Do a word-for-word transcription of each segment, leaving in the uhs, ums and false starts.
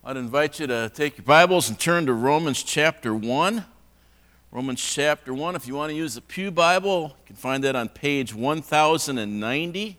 I'd invite you to take your Bibles and turn to Romans chapter one. Romans chapter one, if you want to use the Pew Bible, you can find that on page one thousand ninety,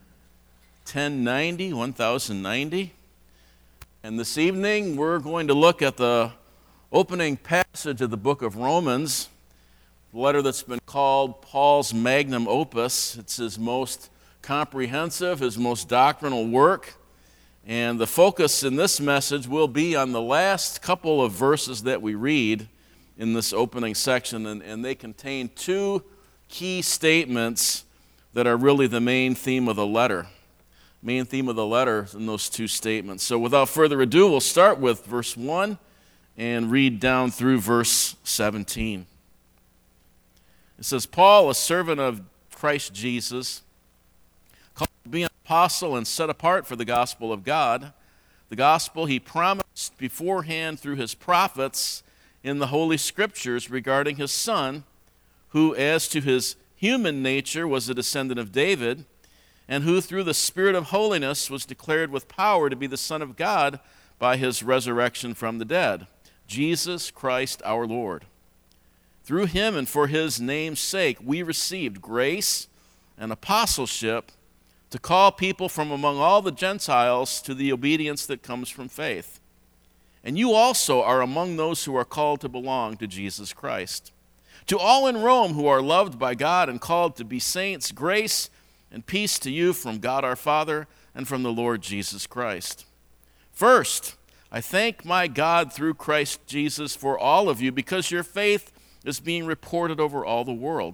ten ninety, one thousand ninety. And this evening, we're going to look at the opening passage of the book of Romans, the letter that's been called Paul's magnum opus. It's his most comprehensive, his most doctrinal work. And the focus in this message will be on the last couple of verses that we read in this opening section, and, and they contain two key statements that are really the main theme of the letter. Main theme of the letter in those two statements. So without further ado, we'll start with verse one and read down through verse seventeen. It says, Paul, a servant of Christ Jesus, called to be an apostle and set apart for the gospel of God, the gospel he promised beforehand through his prophets in the Holy Scriptures regarding his Son, who as to his human nature was a descendant of David, and who through the Spirit of holiness was declared with power to be the Son of God by his resurrection from the dead, Jesus Christ our Lord. Through him and for his name's sake we received grace and apostleship to call people from among all the Gentiles to the obedience that comes from faith. And you also are among those who are called to belong to Jesus Christ. To all in Rome who are loved by God and called to be saints, grace and peace to you from God our Father and from the Lord Jesus Christ. First, I thank my God through Christ Jesus for all of you, because your faith is being reported over all the world.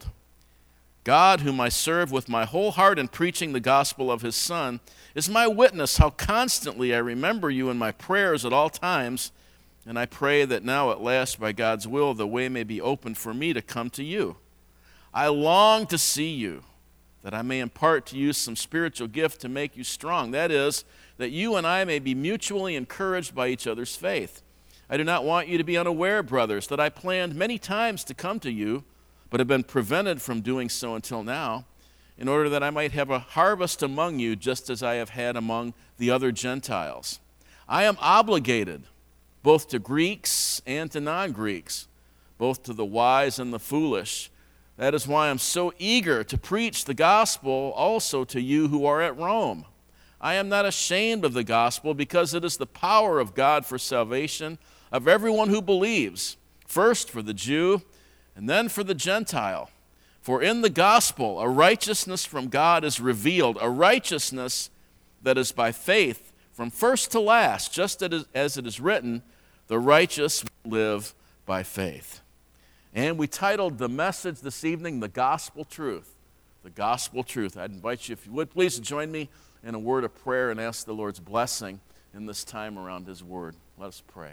God, whom I serve with my whole heart in preaching the gospel of his Son, is my witness how constantly I remember you in my prayers at all times, and I pray that now at last, by God's will, the way may be opened for me to come to you. I long to see you, that I may impart to you some spiritual gift to make you strong. That is, that you and I may be mutually encouraged by each other's faith. I do not want you to be unaware, brothers, that I planned many times to come to you, but have been prevented from doing so until now, in order that I might have a harvest among you, just as I have had among the other Gentiles. I am obligated both to Greeks and to non-Greeks, both to the wise and the foolish. That is why I'm so eager to preach the gospel also to you who are at Rome. I am not ashamed of the gospel, because it is the power of God for salvation of everyone who believes, first for the Jew and then for the Gentile. For in the gospel a righteousness from God is revealed, a righteousness that is by faith from first to last, just as it is written, the righteous will live by faith. And we titled the message this evening, The Gospel Truth. The Gospel Truth. I'd invite you, if you would, please to join me in a word of prayer and ask the Lord's blessing in this time around his word. Let us pray.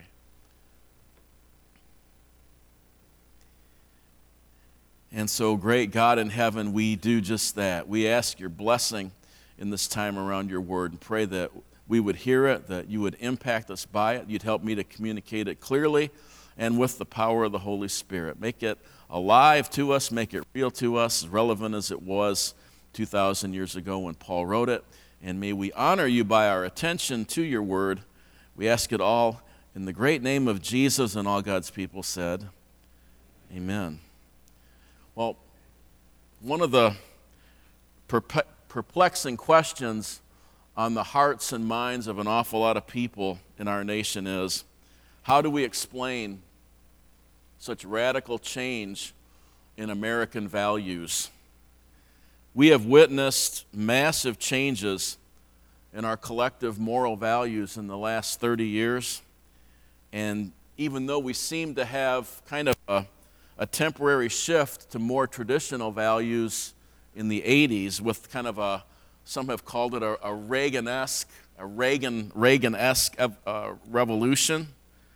And so, great God in heaven, we do just that. We ask your blessing in this time around your word and pray that we would hear it, that you would impact us by it. You'd help me to communicate it clearly and with the power of the Holy Spirit. Make it alive to us, make it real to us, as relevant as it was two thousand years ago when Paul wrote it. And may we honor you by our attention to your word. We ask it all in the great name of Jesus, and all God's people said, amen. Well, one of the perplexing questions on the hearts and minds of an awful lot of people in our nation is, how do we explain such radical change in American values? We have witnessed massive changes in our collective moral values in the last thirty years, and even though we seem to have kind of a a temporary shift to more traditional values in the eighties with kind of a, some have called it a, a Reagan-esque, a Reagan, Reagan-esque uh, revolution.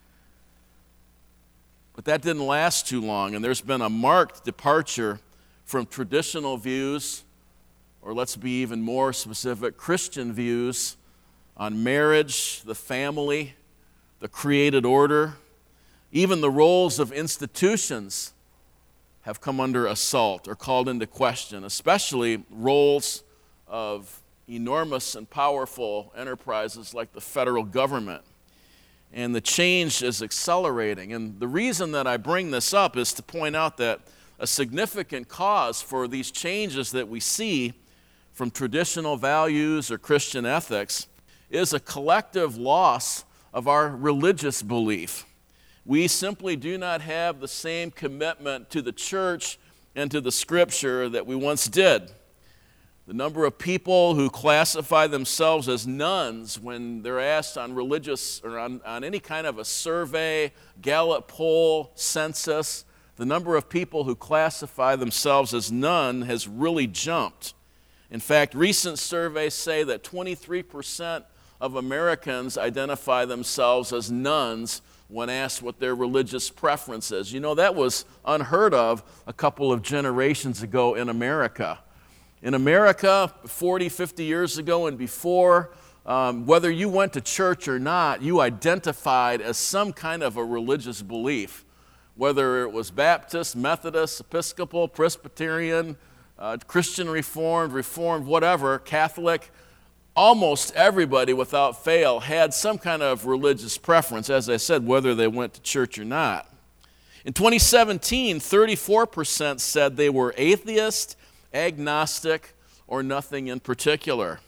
But that didn't last too long, and there's been a marked departure from traditional views, or let's be even more specific, Christian views on marriage, the family, the created order. Even the roles of institutions have come under assault or called into question, especially roles of enormous and powerful enterprises like the federal government. and the change is accelerating. And the reason that I bring this up is to point out that a significant cause for these changes that we see from traditional values or Christian ethics is a collective loss of our religious belief. We simply do not have the same commitment to the church and to the Scripture that we once did. The number of people who classify themselves as nuns when they're asked on religious or on, on any kind of a survey, Gallup poll, census, the number of people who classify themselves as nun has really jumped. In fact, recent surveys say that twenty-three percent of Americans identify themselves as nuns when asked what their religious preference is. You know, that was unheard of a couple of generations ago in America. In America, forty, fifty years ago and before, um, whether you went to church or not, you identified as some kind of a religious belief, whether it was Baptist, Methodist, Episcopal, Presbyterian, uh, Christian Reformed, Reformed, whatever, Catholic. Almost everybody without fail had some kind of religious preference, as I said, whether they went to church or not. In twenty seventeen, thirty-four percent said they were atheist, agnostic, or nothing in particular.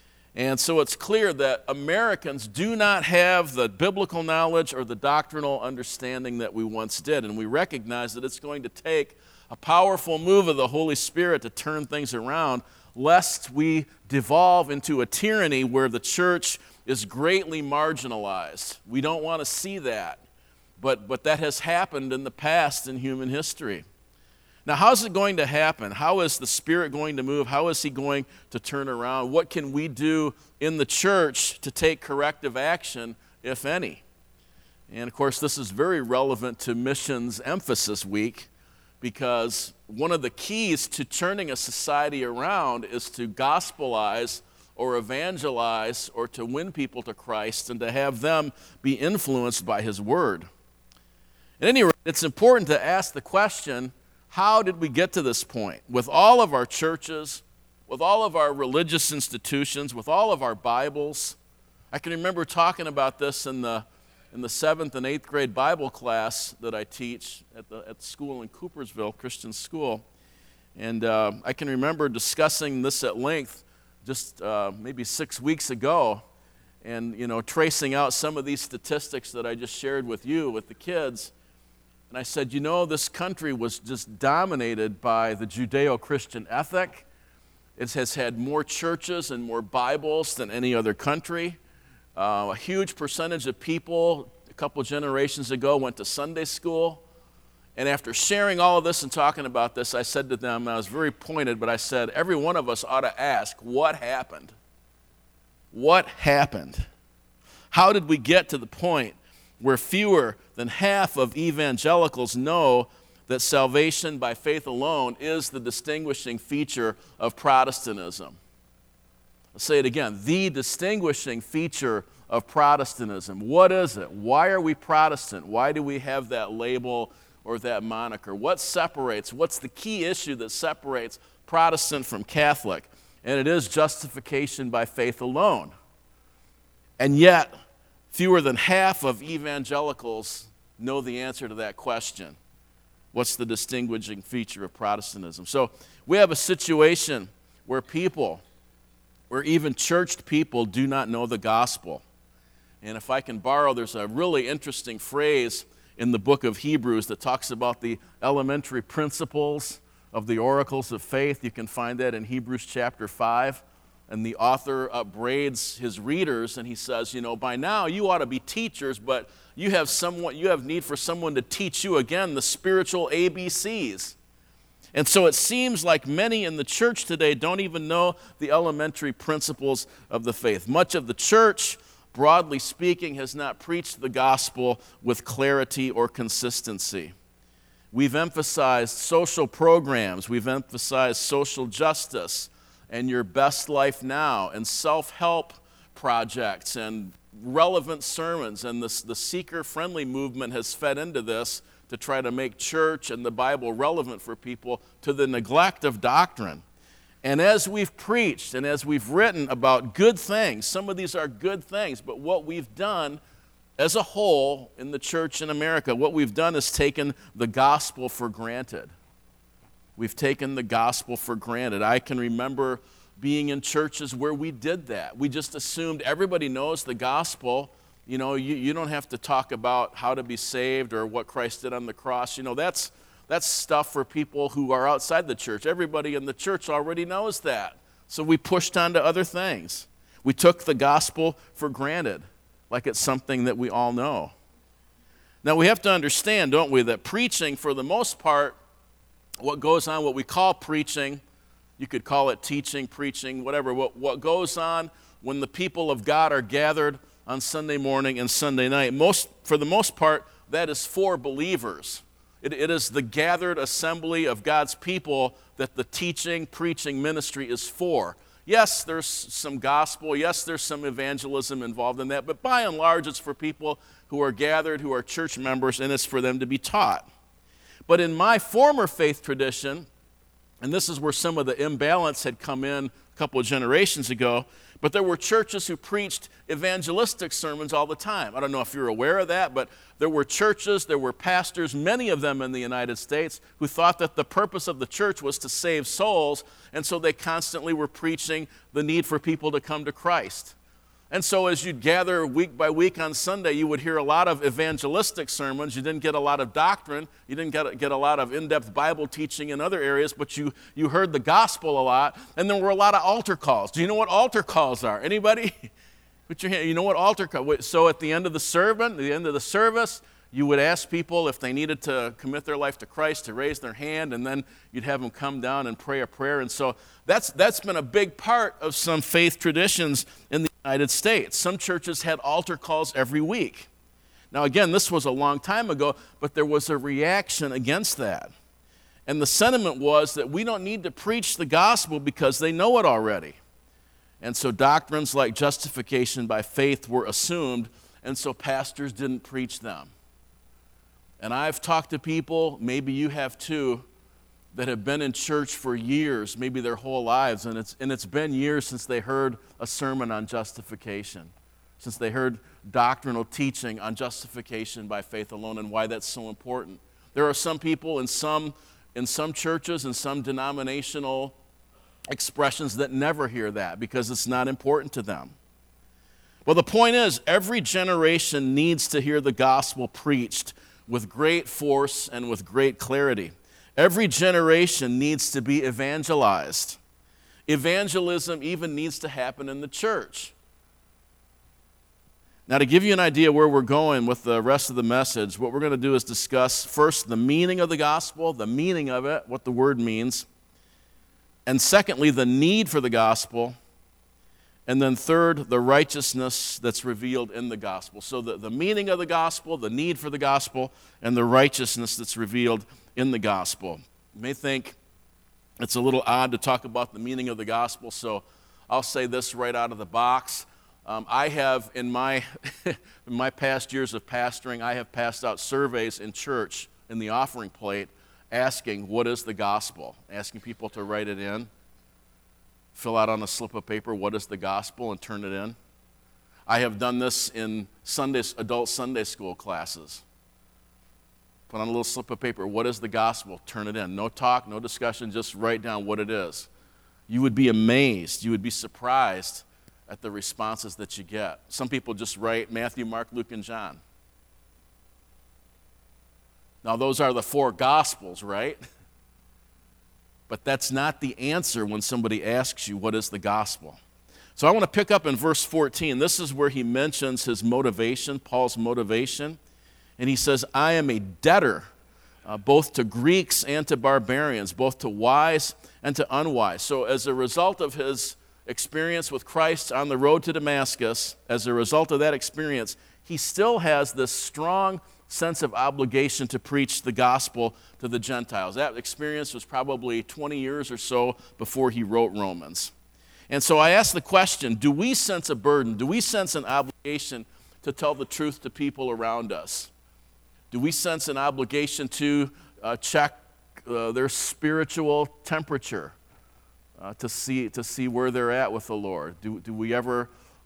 And so it's clear that Americans do not have the biblical knowledge or the doctrinal understanding that we once did. And we recognize that it's going to take a powerful move of the Holy Spirit to turn things around, lest we devolve into a tyranny where the church is greatly marginalized. We don't want to see that. But, but that has happened in the past in human history. Now, how's it going to happen? How is the Spirit going to move? How is He going to turn around? What can we do in the church to take corrective action, if any? And, of course, this is very relevant to Missions Emphasis Week, because one of the keys to turning a society around is to gospelize or evangelize or to win people to Christ and to have them be influenced by His Word. At any rate, it's important to ask the question, how did we get to this point? With all of our churches, with all of our religious institutions, with all of our Bibles. I can remember talking about this in the in the seventh and eighth grade Bible class that I teach at the at the school in Coopersville, Christian school. And uh, I can remember discussing this at length just uh, maybe six weeks ago, and you know, tracing out some of these statistics that I just shared with you, with the kids. And I said, you know, this country was just dominated by the Judeo-Christian ethic. It has had more churches and more Bibles than any other country. Uh, a huge percentage of people a couple generations ago went to Sunday school. And after sharing all of this and talking about this, I said to them, I was very pointed, but I said, every one of us ought to ask, what happened? What happened? How did we get to the point where fewer than half of evangelicals know that salvation by faith alone is the distinguishing feature of Protestantism? I'll say it again, the distinguishing feature of Protestantism. What is it? Why are we Protestant? Why do we have that label or that moniker? What separates, what's the key issue that separates Protestant from Catholic? And it is justification by faith alone. And yet, fewer than half of evangelicals know the answer to that question. What's the distinguishing feature of Protestantism? So we have a situation where people, where even churched people do not know the gospel. And if I can borrow, there's a really interesting phrase in the book of Hebrews that talks about the elementary principles of the oracles of faith. You can find that in Hebrews chapter five. And the author upbraids his readers, and he says, you know, by now you ought to be teachers, but you have someone, you have need for someone to teach you again the spiritual A B Cs. And so it seems like many in the church today don't even know the elementary principles of the faith. Much of the church, broadly speaking, has not preached the gospel with clarity or consistency. We've emphasized social programs, we've emphasized social justice, and your best life now, and self-help projects, and relevant sermons, and this, the seeker-friendly movement has fed into this to try to make church and the Bible relevant for people, to the neglect of doctrine. And as we've preached and as we've written about good things, some of these are good things, but what we've done as a whole in the church in America, what we've done is taken the gospel for granted. We've taken the gospel for granted. I can remember being in churches where we did that. We just assumed everybody knows the gospel. You know, you, you don't have to talk about how to be saved or what Christ did on the cross. You know, that's that's stuff for people who are outside the church. Everybody in the church already knows that. So we pushed on to other things. We took the gospel for granted, like it's something that we all know. Now we have to understand, don't we, that preaching, for the most part, what goes on, what we call preaching, you could call it teaching, preaching, whatever, what, what goes on when the people of God are gathered on Sunday morning and Sunday night, most, for the most part, that is for believers. It, it is the gathered assembly of God's people that the teaching, preaching ministry is for. Yes, there's some gospel. Yes, there's some evangelism involved in that. But by and large, it's for people who are gathered, who are church members, and it's for them to be taught. But in my former faith tradition, and this is where some of the imbalance had come in a couple of generations ago, but there were churches who preached evangelistic sermons all the time. I don't know if you're aware of that, but there were churches, there were pastors, many of them in the United States, who thought that the purpose of the church was to save souls, and so they constantly were preaching the need for people to come to Christ. And so as you'd gather week by week on Sunday, you would hear a lot of evangelistic sermons. You didn't get a lot of doctrine. You didn't get, get a lot of in-depth Bible teaching in other areas, but you, you heard the gospel a lot. And there were a lot of altar calls. Do you know what altar calls are? Anybody? Put your hand. You know what altar calls? So at the end of the sermon, the end of the service, you would ask people if they needed to commit their life to Christ to raise their hand, and then you'd have them come down and pray a prayer. And so that's that's been a big part of some faith traditions in the United States. Some churches had altar calls every week. Now again, this was a long time ago, but there was a reaction against that. And the sentiment was that we don't need to preach the gospel because they know it already. And so doctrines like justification by faith were assumed, and so pastors didn't preach them. And I've talked to people, maybe you have too, that have been in church for years, maybe their whole lives, and it's, and it's been years since they heard a sermon on justification, since they heard doctrinal teaching on justification by faith alone and why that's so important. There are some people in some, in some churches and some denominational expressions that never hear that because it's not important to them. Well, the point is, every generation needs to hear the gospel preached with great force and with great clarity. Every generation needs to be evangelized. Evangelism even needs to happen in the church. Now, to give you an idea where we're going with the rest of the message, what we're going to do is discuss first the meaning of the gospel, the meaning of it, what the word means, and secondly, the need for the gospel, and then third, the righteousness that's revealed in the gospel. So the, the meaning of the gospel, the need for the gospel, and the righteousness that's revealed in the gospel. You may think it's a little odd to talk about the meaning of the gospel, so I'll say this right out of the box. Um, I have, in my, in my past years of pastoring, I have passed out surveys in church in the offering plate asking, what is the gospel? Asking people to write it in. Fill out on a slip of paper, what is the gospel, and turn it in. I have done this in Sundays, adult Sunday school classes. Put on a little slip of paper, what is the gospel, turn it in. No talk, no discussion, just write down what it is. You would be amazed, you would be surprised at the responses that you get. Some people just write Matthew, Mark, Luke, and John. Now those are the four gospels, right? But that's not the answer when somebody asks you, what is the gospel? So I want to pick up in verse fourteen. This is where he mentions his motivation, Paul's motivation. And he says, I am a debtor, uh, both to Greeks and to barbarians, both to wise and to unwise. So as a result of his experience with Christ on the road to Damascus, as a result of that experience, he still has this strong sense of obligation to preach the gospel to the Gentiles. That experience was probably twenty years or so before he wrote Romans. And so I ask the question, do we sense a burden? Do we sense an obligation to tell the truth to people around us? Do we sense an obligation to uh, check uh, their spiritual temperature, uh, to see to see where they're at with the Lord? Do, do we ever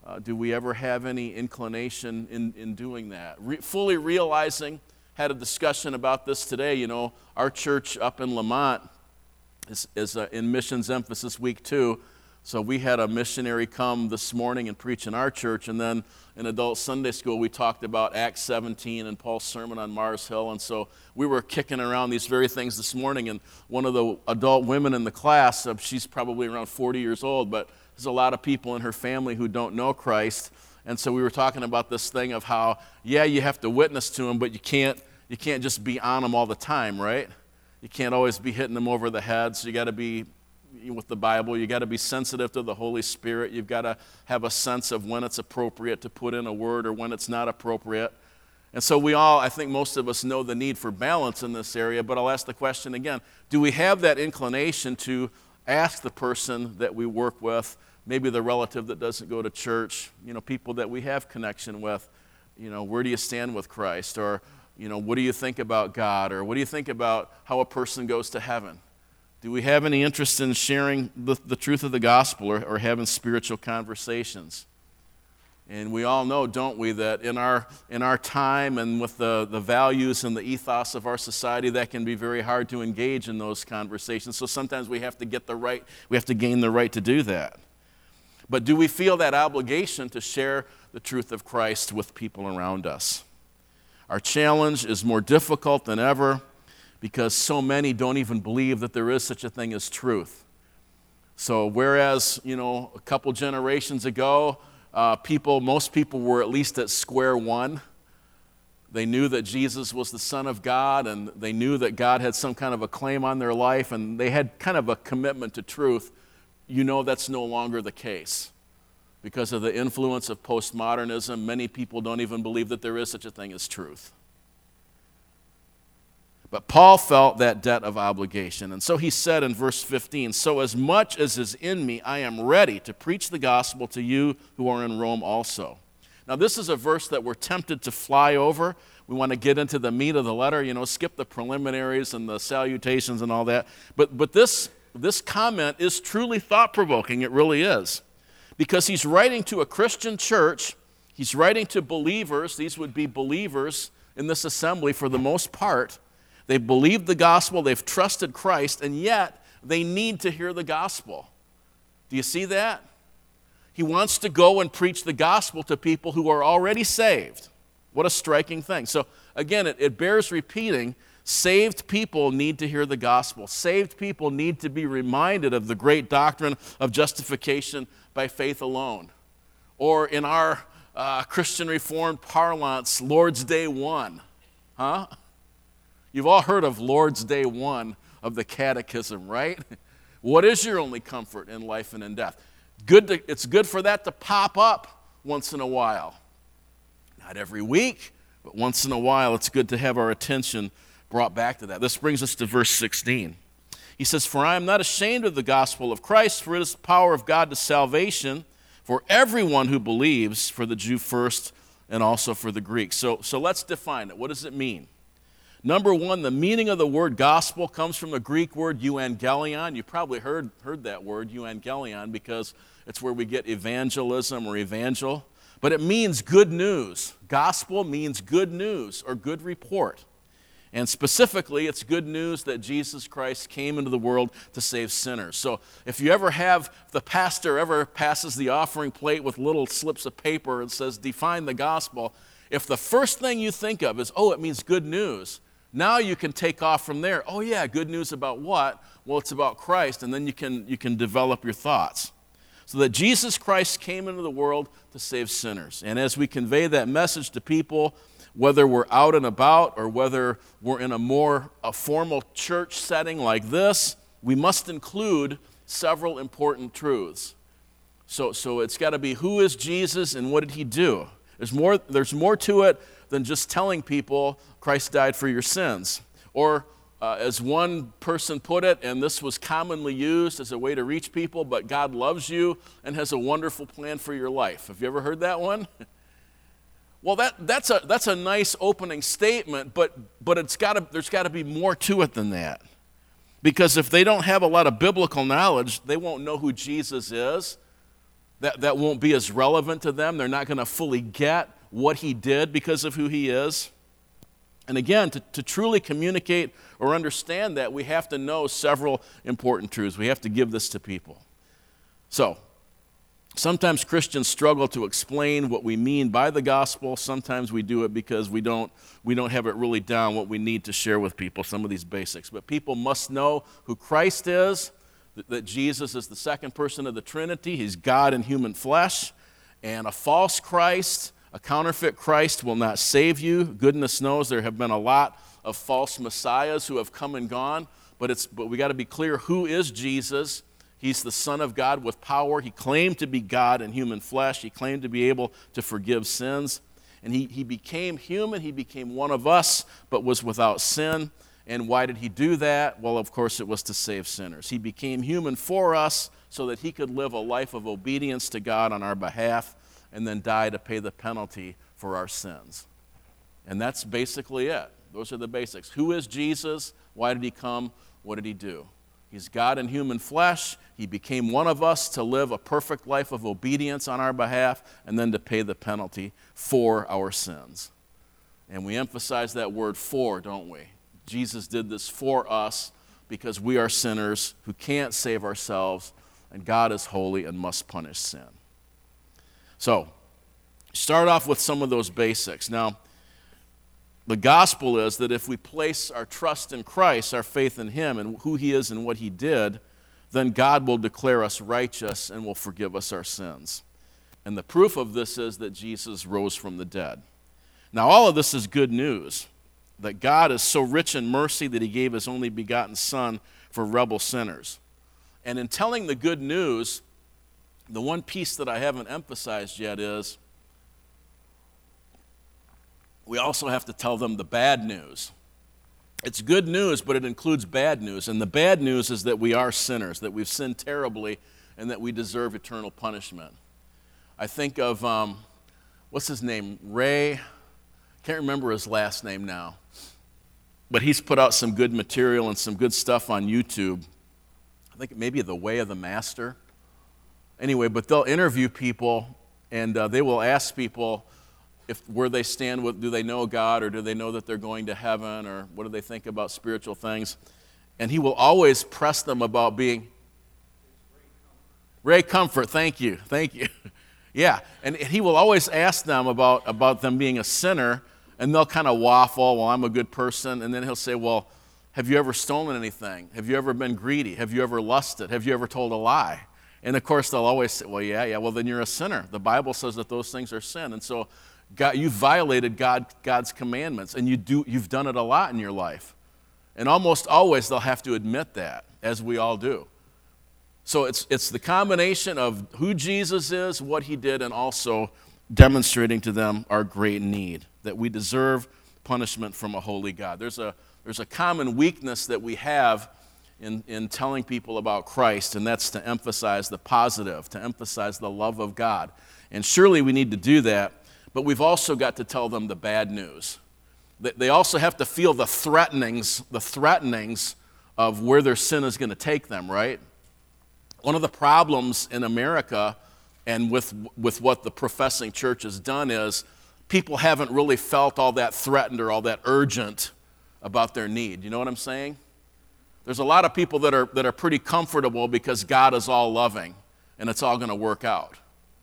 Uh, do we ever have any inclination in, in doing that? Re- fully realizing, had a discussion about this today, you know, our church up in Lamont is, is uh, in missions emphasis week two. So we had a missionary come this morning and preach in our church, and then in adult Sunday school we talked about Acts seventeen and Paul's sermon on Mars Hill, and so we were kicking around these very things this morning, and one of the adult women in the class, uh, she's probably around forty years old, but there's a lot of people in her family who don't know Christ, and so we were talking about this thing of how, yeah, you have to witness to them, but you can't, you can't just be on them all the time, right? You can't always be hitting them over the head, so you got to be, with the Bible, you got to be sensitive to the Holy Spirit. You've got to have a sense of when it's appropriate to put in a word or when it's not appropriate. And so we all, I think most of us know the need for balance in this area, but I'll ask the question again, do we have that inclination to ask the person that we work with, maybe the relative that doesn't go to church, you know, people that we have connection with, you know, where do you stand with Christ? Or, you know, what do you think about God? Or what do you think about how a person goes to heaven? Do we have any interest in sharing the, the truth of the gospel or, or having spiritual conversations? And we all know, don't we, that in our in our time and with the, the values and the ethos of our society, that can be very hard to engage in those conversations. So sometimes we have to get the right, we have to gain the right to do that. But do we feel that obligation to share the truth of Christ with people around us? Our challenge is more difficult than ever because so many don't even believe that there is such a thing as truth. So whereas, you know, a couple generations ago, uh, people, most people were at least at square one. They knew that Jesus was the Son of God, and they knew that God had some kind of a claim on their life, and they had kind of a commitment to truth. You know that's no longer the case. Because of the influence of postmodernism, many people don't even believe that there is such a thing as truth. But Paul felt that debt of obligation. And so he said in verse fifteen, "So as much as is in me, I am ready to preach the gospel to you who are in Rome also." Now this is a verse that we're tempted to fly over. We want to get into the meat of the letter, you know, skip the preliminaries and the salutations and all that. But, but this, this comment is truly thought-provoking. It really is. Because he's writing to a Christian church. He's writing to believers. These would be believers in this assembly for the most part. They've believed the gospel, they've trusted Christ, and yet they need to hear the gospel. Do you see that? He wants to go and preach the gospel to people who are already saved. What a striking thing. So again, it, it bears repeating, saved people need to hear the gospel. Saved people need to be reminded of the great doctrine of justification by faith alone. Or in our uh, Christian Reformed parlance, Lord's Day one. Huh? You've all heard of Lord's Day one of the Catechism, right? What is your only comfort in life and in death? Good to, it's good for that to pop up once in a while. Not every week, but once in a while it's good to have our attention brought back to that. This brings us to verse sixteen. He says, "For I am not ashamed of the gospel of Christ, for it is the power of God to salvation for everyone who believes, for the Jew first and also for the Greek." So, so let's define it. What does it mean? Number one, the meaning of the word gospel comes from the Greek word euangelion. You probably heard, heard that word, euangelion, because it's where we get evangelism or evangel. But it means good news. Gospel means good news or good report. And specifically, it's good news that Jesus Christ came into the world to save sinners. So if you ever have, if the pastor ever passes the offering plate with little slips of paper and says, define the gospel, if the first thing you think of is, oh, it means good news, now you can take off from there. Oh yeah, good news about what? Well, it's about Christ, and then you can, you can develop your thoughts. So that Jesus Christ came into the world to save sinners. And as we convey that message to people, whether we're out and about or whether we're in a more a formal church setting like this, we must include several important truths. So, so it's got to be, who is Jesus and what did he do? There's more, there's more to it than just telling people Christ died for your sins. Or uh, as one person put it, and this was commonly used as a way to reach people, but God loves you and has a wonderful plan for your life. Have you ever heard that one? Well, that, that's, a, that's a nice opening statement, but, but it's gotta, there's got to be more to it than that. Because if they don't have a lot of biblical knowledge, they won't know who Jesus is. that, that won't be as relevant to them. They're not going to fully get what he did because of who he is. And again, to, to truly communicate or understand that, we have to know several important truths. We have to give this to people. So, sometimes Christians struggle to explain what we mean by the gospel. Sometimes we do it because we don't, we don't have it really down what we need to share with people, some of these basics. But people must know who Christ is, that, that Jesus is the second person of the Trinity. He's God in human flesh. And a false Christ, a counterfeit Christ, will not save you. Goodness knows there have been a lot of false messiahs who have come and gone. But, it's, but we got to be clear, who is Jesus? He's the Son of God with power. He claimed to be God in human flesh. He claimed to be able to forgive sins. And he, he became human. He became one of us, but was without sin. And why did he do that? Well, of course, it was to save sinners. He became human for us so that he could live a life of obedience to God on our behalf and then die to pay the penalty for our sins. And that's basically it. Those are the basics. Who is Jesus? Why did he come? What did he do? He's God in human flesh. He became one of us to live a perfect life of obedience on our behalf and then to pay the penalty for our sins. And we emphasize that word for, don't we? Jesus did this for us because we are sinners who can't save ourselves, and God is holy and must punish sin. So, start off with some of those basics. Now, the gospel is that if we place our trust in Christ, our faith in him and who he is and what he did, then God will declare us righteous and will forgive us our sins. And the proof of this is that Jesus rose from the dead. Now, all of this is good news, that God is so rich in mercy that he gave his only begotten Son for rebel sinners. And in telling the good news, the one piece that I haven't emphasized yet is we also have to tell them the bad news. It's good news, but it includes bad news. And the bad news is that we are sinners, that we've sinned terribly, and that we deserve eternal punishment. I think of, um, what's his name? Ray, can't remember his last name now. But he's put out some good material and some good stuff on YouTube. I think maybe The Way of the Master. Anyway, but they'll interview people, and uh, they will ask people if where they stand with, do they know God, or do they know that they're going to heaven, or what do they think about spiritual things? And he will always press them about being Ray Comfort. Thank you, thank you. Yeah, and he will always ask them about, about them being a sinner, and they'll kind of waffle, well, I'm a good person, and then he'll say, well, have you ever stolen anything? Have you ever been greedy? Have you ever lusted? Have you ever told a lie? And of course, they'll always say, well, yeah, yeah, well, then you're a sinner. The Bible says that those things are sin, and so God, you've violated God, God's commandments, and you do, you've done it a lot in your life. And almost always they'll have to admit that, as we all do. So it's, it's the combination of who Jesus is, what he did, and also demonstrating to them our great need, that we deserve punishment from a holy God. There's a, there's a common weakness that we have in, in telling people about Christ, and that's to emphasize the positive, to emphasize the love of God. And surely we need to do that. But we've also got to tell them the bad news. They also have to feel the threatenings, the threatenings of where their sin is going to take them, right? One of the problems in America and with, with what the professing church has done is people haven't really felt all that threatened or all that urgent about their need. You know what I'm saying? There's a lot of people that are, that are pretty comfortable because God is all loving and it's all going to work out.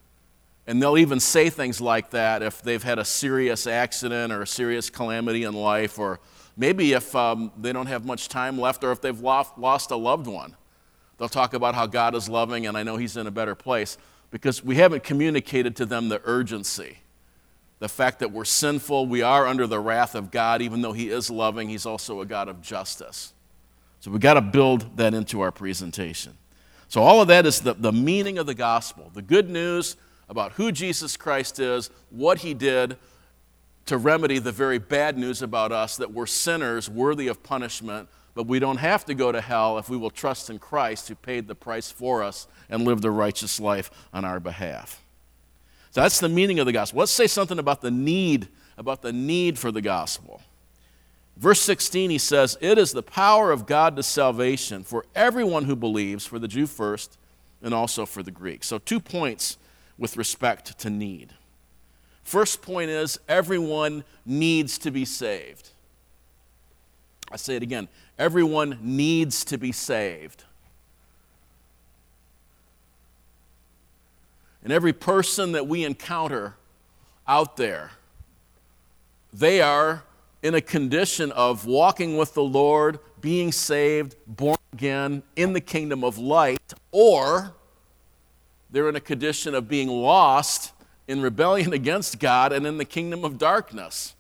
And they'll even say things like that if they've had a serious accident or a serious calamity in life, or maybe if um, they don't have much time left, or if they've lost, lost a loved one. They'll talk about how God is loving and I know he's in a better place, because we haven't communicated to them the urgency. The fact that we're sinful, we are under the wrath of God. Even though he is loving, he's also a God of justice. So we've got to build that into our presentation. So all of that is the, the meaning of the gospel, the good news about who Jesus Christ is, what he did to remedy the very bad news about us, that we're sinners worthy of punishment, but we don't have to go to hell if we will trust in Christ who paid the price for us and lived a righteous life on our behalf. So that's the meaning of the gospel. Let's say something about the need, about the need for the gospel. Verse sixteen, he says, "It is the power of God to salvation for everyone who believes, for the Jew first, and also for the Greek." So two points with respect to need. First point is everyone needs to be saved. I say it again. Everyone needs to be saved. And every person that we encounter out there, they are in a condition of walking with the Lord, being saved, born again, in the kingdom of light, or they're in a condition of being lost in rebellion against God and in the kingdom of darkness.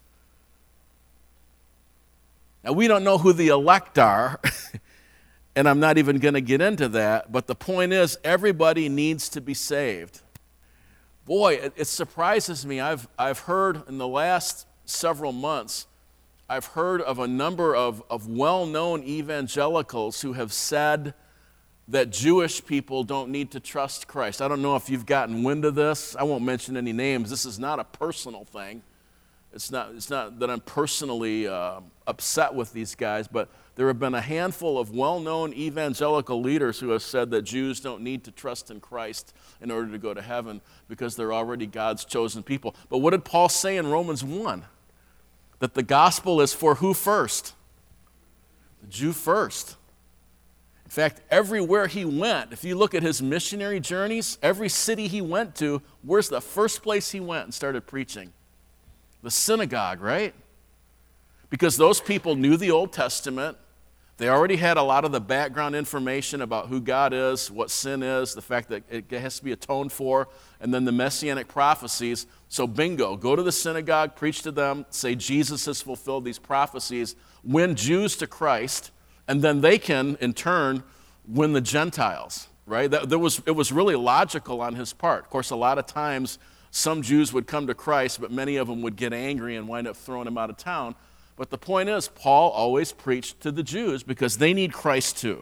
Now, we don't know who the elect are, and I'm not even going to get into that, but the point is, everybody needs to be saved. Boy, it, it surprises me. I've, I've heard in the last several months, I've heard of a number of, of well-known evangelicals who have said that Jewish people don't need to trust Christ. I don't know if you've gotten wind of this. I won't mention any names. This is not a personal thing. It's not, it's not that I'm personally uh, upset with these guys, but there have been a handful of well-known evangelical leaders who have said that Jews don't need to trust in Christ in order to go to heaven because they're already God's chosen people. But what did Paul say in Romans one? That the gospel is for who first? The Jew first. In fact, everywhere he went, if you look at his missionary journeys, every city he went to, where's the first place he went and started preaching? The synagogue, right? Because those people knew the Old Testament. They already had a lot of the background information about who God is, what sin is, the fact that it has to be atoned for, and then the messianic prophecies. So bingo, go to the synagogue, preach to them, say Jesus has fulfilled these prophecies, win Jews to Christ, and then they can, in turn, win the Gentiles, right? That, that was, it was really logical on his part. Of course, a lot of times, some Jews would come to Christ, but many of them would get angry and wind up throwing him out of town. But the point is, Paul always preached to the Jews because they need Christ too.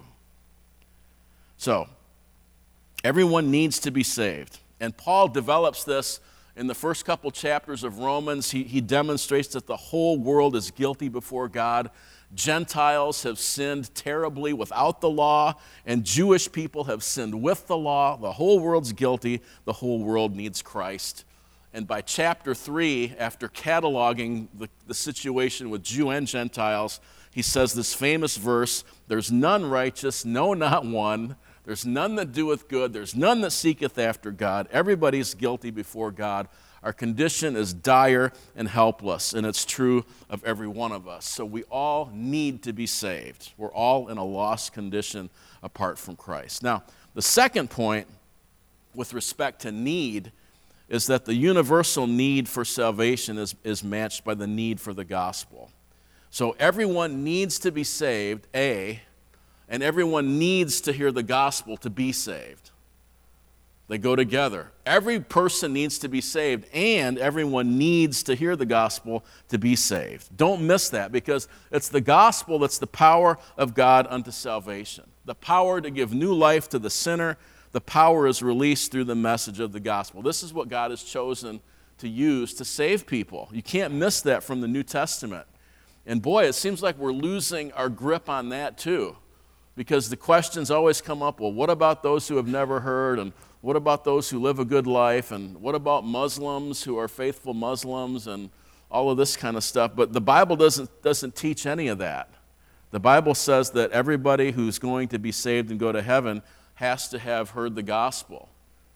So, everyone needs to be saved. And Paul develops this in the first couple chapters of Romans. He, he demonstrates that the whole world is guilty before God. Gentiles have sinned terribly without the law, and Jewish people have sinned with the law. The whole world's guilty. The whole world needs Christ. And by chapter three, after cataloging the, the situation with Jew and Gentiles, he says this famous verse, "There's none righteous, no, not one. There's none that doeth good. There's none that seeketh after God. Everybody's guilty before God. Our condition is dire and helpless," and it's true of every one of us. So we all need to be saved. We're all in a lost condition apart from Christ. Now, the second point with respect to need is that the universal need for salvation is, is matched by the need for the gospel. So everyone needs to be saved, A, and everyone needs to hear the gospel to be saved. They go together. Every person needs to be saved, and everyone needs to hear the gospel to be saved. Don't miss that, because it's the gospel that's the power of God unto salvation. The power to give new life to the sinner. The power is released through the message of the gospel. This is what God has chosen to use to save people. You can't miss that from the New Testament. And boy, it seems like we're losing our grip on that too, because the questions always come up, well, what about those who have never heard? And what about those who live a good life? And what about Muslims who are faithful Muslims and all of this kind of stuff? But the Bible doesn't, doesn't teach any of that. The Bible says that everybody who's going to be saved and go to heaven has to have heard the gospel.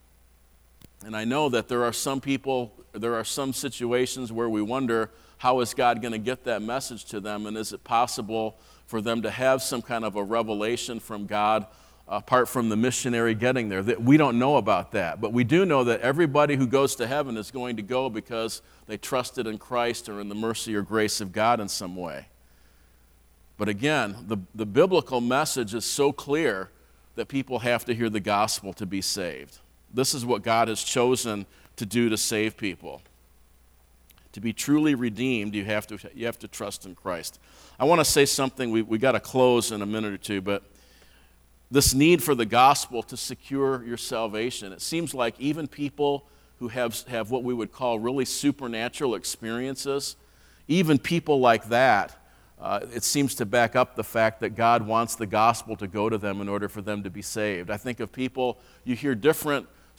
And I know that there are some people, there are some situations where we wonder, how is God going to get that message to them? And is it possible for them to have some kind of a revelation from God apart from the missionary getting there? That we don't know about that. But we do know that everybody who goes to heaven is going to go because they trusted in Christ or in the mercy or grace of God in some way. But again, the, the biblical message is so clear that people have to hear the gospel to be saved. This is what God has chosen to do to save people. To be truly redeemed, you have to, you have to trust in Christ. I want to say something, we we got to close in a minute or two, but this need for the gospel to secure your salvation, it seems like even people who have, have what we would call really supernatural experiences, even people like that, Uh, it seems to back up the fact that God wants the gospel to go to them in order for them to be saved. I think of people, you hear different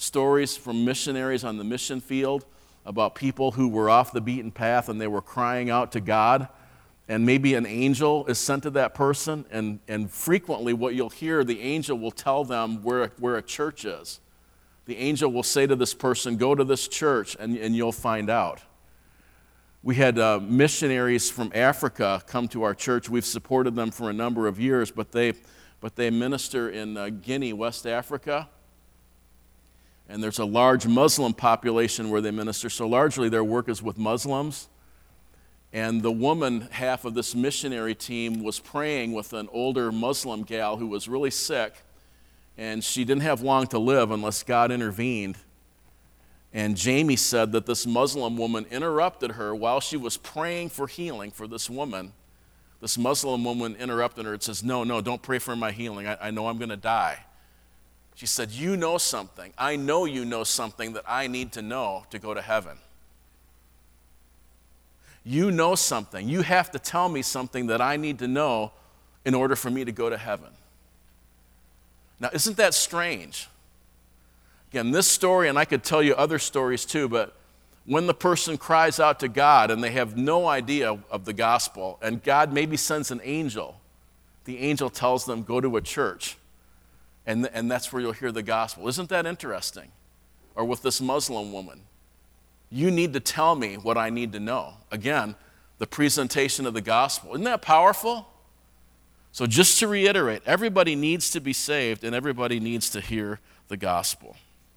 stories from missionaries on the mission field about people who were off the beaten path and they were crying out to God, and maybe an angel is sent to that person, and, and frequently what you'll hear, the angel will tell them where, where a church is. The angel will say to this person, go to this church, and, and you'll find out. We had uh, missionaries from Africa come to our church. We've supported them for a number of years, but they, but they minister in uh, Guinea, West Africa. And there's a large Muslim population where they minister, so largely their work is with Muslims. And the woman half of this missionary team was praying with an older Muslim gal who was really sick, and she didn't have long to live unless God intervened. And Jamie said that this Muslim woman interrupted her while she was praying for healing for this woman. This Muslim woman interrupted her and says, no, no, don't pray for my healing. I, I know I'm going to die. She said, you know something. I know you know something that I need to know to go to heaven. You know something. You have to tell me something that I need to know in order for me to go to heaven. Now, isn't that strange? Again, this story, and I could tell you other stories too, but when the person cries out to God and they have no idea of the gospel, and God maybe sends an angel, the angel tells them, go to a church, and, and that's where you'll hear the gospel. Isn't that interesting? Or with this Muslim woman, you need to tell me what I need to know. Again, the presentation of the gospel. Isn't that powerful? So just to reiterate, everybody needs to be saved and everybody needs to hear the gospel.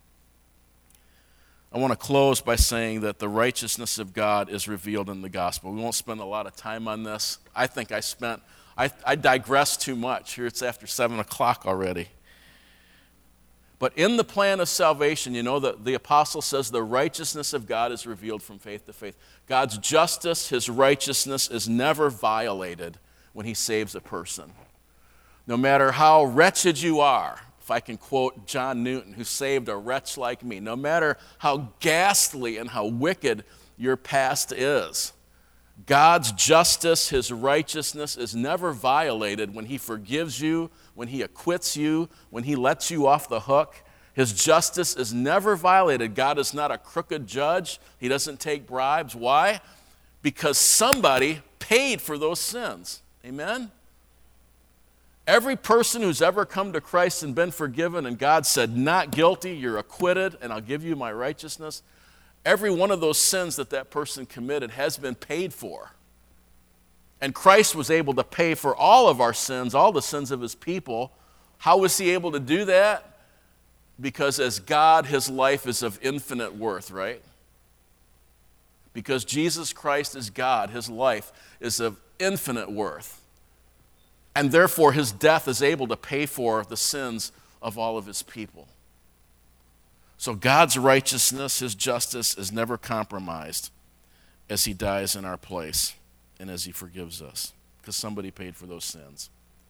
I want to close by saying that the righteousness of God is revealed in the gospel. We won't spend a lot of time on this. I think I spent, I, I digress too much. Here it's after seven o'clock already. But in the plan of salvation, you know, the, the apostle says the righteousness of God is revealed from faith to faith. God's justice, his righteousness is never violated when he saves a person. No matter how wretched you are, if I can quote John Newton, who saved a wretch like me, no matter how ghastly and how wicked your past is, God's justice, his righteousness is never violated when he forgives you, when he acquits you, when he lets you off the hook. His justice is never violated. God is not a crooked judge. He doesn't take bribes. Why? Because somebody paid for those sins. Amen? Every person who's ever come to Christ and been forgiven, and God said, not guilty, you're acquitted, and I'll give you my righteousness, every one of those sins that that person committed has been paid for. And Christ was able to pay for all of our sins, all the sins of his people. How was he able to do that? Because as God, his life is of infinite worth, right? Because Jesus Christ is God, his life is of infinite worth. And therefore, his death is able to pay for the sins of all of his people. So God's righteousness, his justice, is never compromised as he dies in our place and as he forgives us, because somebody paid for those sins.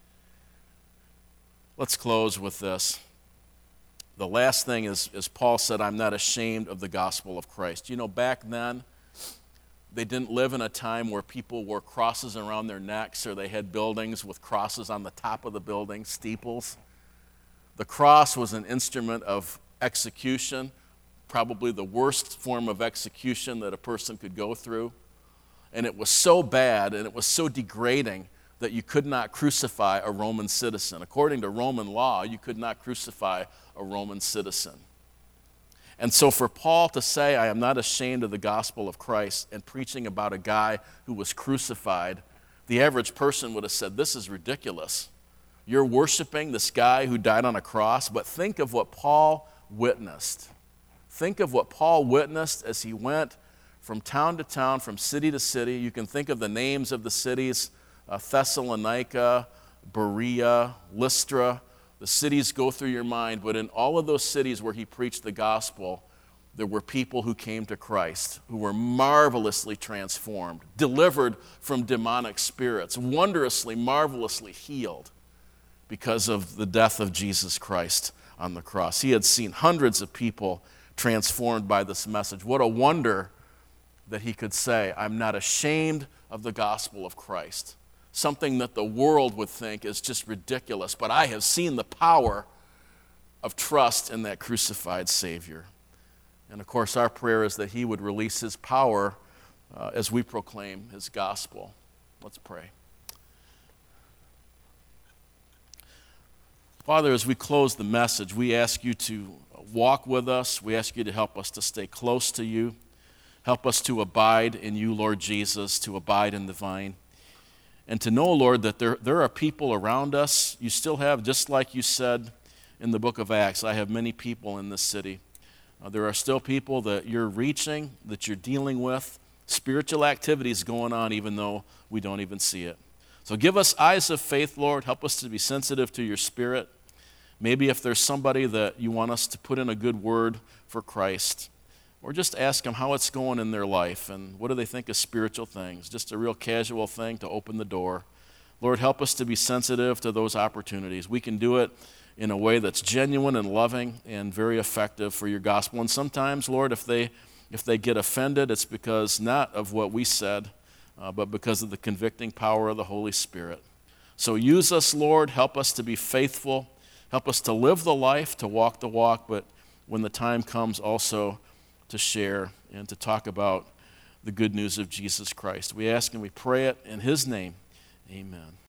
Let's close with this. The last thing is, is Paul said, I'm not ashamed of the gospel of Christ. You know, back then, they didn't live in a time where people wore crosses around their necks, or they had buildings with crosses on the top of the building, steeples. The cross was an instrument of execution, probably the worst form of execution that a person could go through. And it was so bad and it was so degrading that you could not crucify a Roman citizen. According to Roman law, you could not crucify a Roman citizen. And so for Paul to say, I am not ashamed of the gospel of Christ, and preaching about a guy who was crucified, the average person would have said, this is ridiculous. You're worshiping this guy who died on a cross, but think of what Paul witnessed. Think of what Paul witnessed as he went from town to town, from city to city. You can think of the names of the cities, uh, Thessalonica, Berea, Lystra. The cities go through your mind, but in all of those cities where he preached the gospel, there were people who came to Christ, who were marvelously transformed, delivered from demonic spirits, wondrously, marvelously healed because of the death of Jesus Christ on the cross. He had seen hundreds of people transformed by this message. What a wonder that he could say, I'm not ashamed of the gospel of Christ. Something that the world would think is just ridiculous, but I have seen the power of trust in that crucified Savior. And of course, our prayer is that he would release his power uh, as we proclaim his gospel. Let's pray. Father, as we close the message, we ask you to walk with us. We ask you to help us to stay close to you. Help us to abide in you, Lord Jesus, to abide in the vine. And to know, Lord, that there, there are people around us. You still have, just like you said in the book of Acts, I have many people in this city. Uh, there are still people that you're reaching, that you're dealing with. Spiritual activities going on even though we don't even see it. So give us eyes of faith, Lord. Help us to be sensitive to your Spirit. Maybe if there's somebody that you want us to put in a good word for Christ, or just ask them how it's going in their life and what do they think of spiritual things. Just a real casual thing to open the door. Lord, help us to be sensitive to those opportunities. We can do it in a way that's genuine and loving and very effective for your gospel. And sometimes, Lord, if they if they get offended, it's because not of what we said, uh, but because of the convicting power of the Holy Spirit. So use us, Lord. Help us to be faithful. Help us to live the life, to walk the walk, but when the time comes also to share and to talk about the good news of Jesus Christ. We ask and we pray it in his name. Amen.